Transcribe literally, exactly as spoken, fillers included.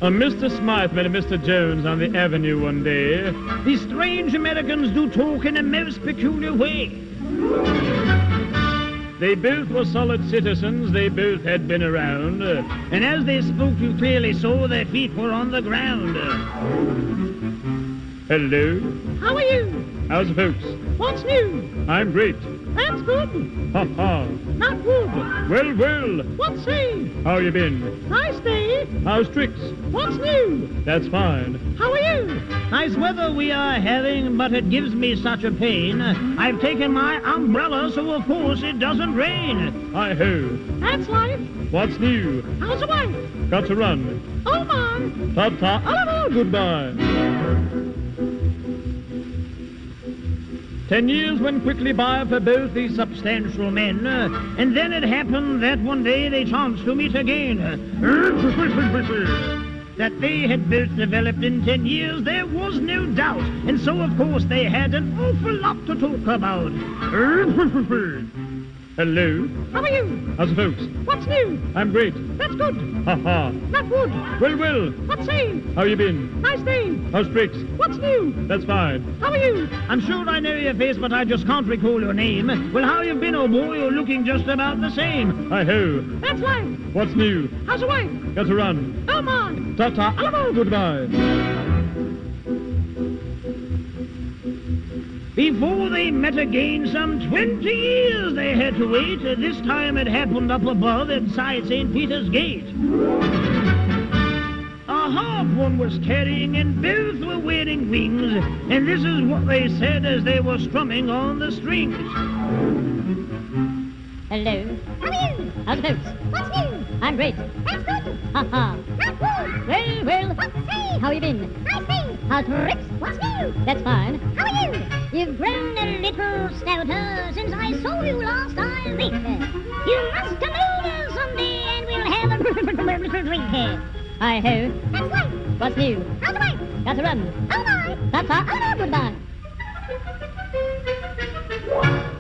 A Mister Smythe met a Mister Jones on the avenue one day. These strange Americans do talk in a most peculiar way. They both were solid citizens, they both had been around. And as they spoke, you clearly saw their feet were on the ground. Hello. How are you? How's the folks? What's new? I'm great. That's good. Ha ha. Not good. Well, well. What say? How you been? Nice day. How's tricks? What's new? That's fine. How are you? Nice weather we are having, but it gives me such a pain. I've taken my umbrella, so of course it doesn't rain. Hi-ho. That's life. What's new? How's the wife? Got to run. Oh, my. Ta-ta. Hello. Goodbye. Ten years went quickly by for both these substantial men, uh, and then it happened that one day they chanced to meet again. That they had both developed in ten years, there was no doubt, and so of course they had an awful lot to talk about. Hello. How are you? How's the folks? What's new? I'm great. That's good. Ha ha. Not good. Well, well. What say? How you been? Nice day. How's tricks? What's new? That's fine. How are you? I'm sure I know your face, but I just can't recall your name. Well, how you been, old boy? You're looking just about the same. Hi-ho. That's life. What's new? How's the wife? Got to run. Oh, my. Ta-ta. Hello. Goodbye. Before they met again, some twenty years they had to wait. This time it happened up above inside Saint Peter's Gate. A harp one was carrying, and both were wearing wings. And this is what they said as they were strumming on the strings. Hello. How are you? How's the folks? What's new? I'm great. That's good. Ha ha. Not good. Well, well. What say? How you been? Nice day. How's tricks? What's new? That's fine. How are you? You've grown a little stouter since I saw you last, I think. You must come over someday and we'll have a little drink. Hi-ho. That's right. What's new? How's the wife? Got to run. Oh, my. Ta-ta. Oh, no. Goodbye.